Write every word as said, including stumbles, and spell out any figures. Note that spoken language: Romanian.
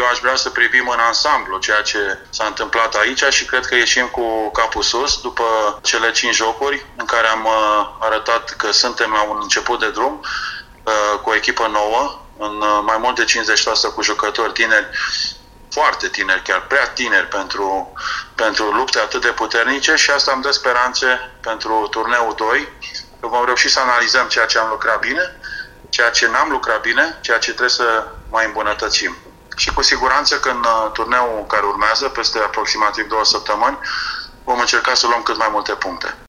eu aș vrea să privim în ansamblu ceea ce s-a întâmplat aici și cred că ieșim cu capul sus după cele cinci jocuri în care am arătat că suntem la un început de drum cu o echipă nouă, în mai mult de cincizeci la sută cu jucători tineri, foarte tineri, chiar prea tineri pentru, pentru lupte atât de puternice și asta îmi dă speranțe pentru turneul doi, că vom reuși să analizăm ceea ce am lucrat bine, ceea ce n-am lucrat bine, ceea ce trebuie să mai îmbunătățim. Și cu siguranță că în turneul care urmează, peste aproximativ două săptămâni, vom încerca să luăm cât mai multe puncte.